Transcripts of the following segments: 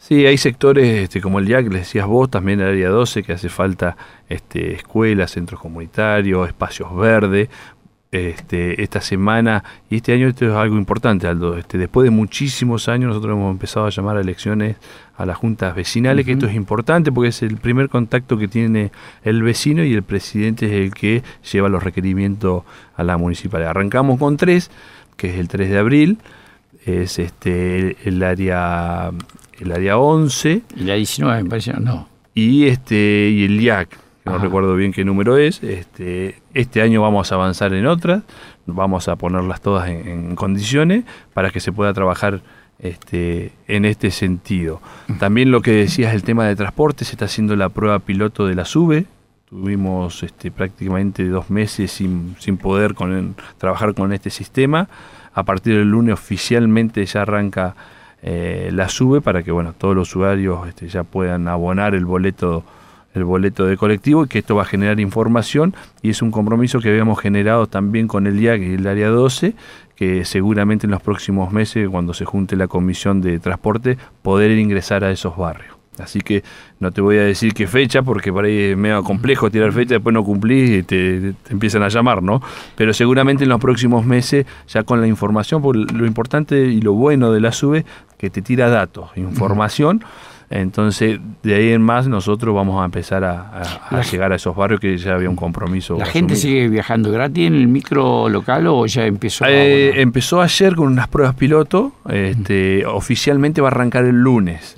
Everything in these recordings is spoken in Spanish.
Sí, hay sectores como el IAC, les decías vos, también el área 12, que hace falta escuelas, centros comunitarios, espacios verdes. Esta semana y este año esto es algo importante, Aldo. Después de muchísimos años nosotros hemos empezado a llamar a elecciones a las juntas vecinales, que esto es importante porque es el primer contacto que tiene el vecino y el presidente es el que lleva los requerimientos a la municipalidad. Arrancamos con 3, que es el 3 de abril, es el área 11. Y la 19 me parece, no. Y el IAC. No recuerdo bien qué número es. Este año vamos a avanzar en otras, vamos a ponerlas todas en condiciones para que se pueda trabajar en este sentido. También lo que decías, el tema de transporte, se está haciendo la prueba piloto de la SUBE. Tuvimos prácticamente 2 meses sin poder trabajar con este sistema. A partir del lunes oficialmente ya arranca la SUBE para que todos los usuarios ya puedan abonar el boleto de colectivo, y que esto va a generar información, y es un compromiso que habíamos generado también con el IAC y el área 12, que seguramente en los próximos meses, cuando se junte la comisión de transporte, poder ingresar a esos barrios. Así que no te voy a decir qué fecha, porque por ahí es medio complejo tirar fecha, después no cumplís y te empiezan a llamar, ¿no? Pero seguramente en los próximos meses, ya con la información, porque lo importante y lo bueno de la SUBE, que te tira datos, información. Entonces, de ahí en más, nosotros vamos a empezar a llegar a esos barrios que ya había un compromiso. ¿La gente sigue viajando gratis en el micro local o ya empezó? Empezó ayer con unas pruebas piloto. Oficialmente va a arrancar el lunes.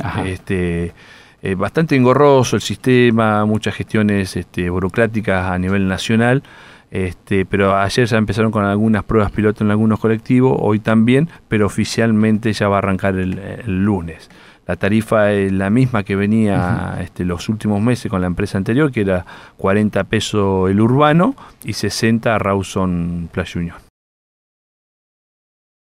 Bastante engorroso el sistema, muchas gestiones burocráticas a nivel nacional. Pero ayer ya empezaron con algunas pruebas piloto en algunos colectivos, hoy también, pero oficialmente ya va a arrancar el lunes. La tarifa es la misma que venía los últimos meses con la empresa anterior, que era 40 pesos el urbano y 60 Rawson Playa Unión.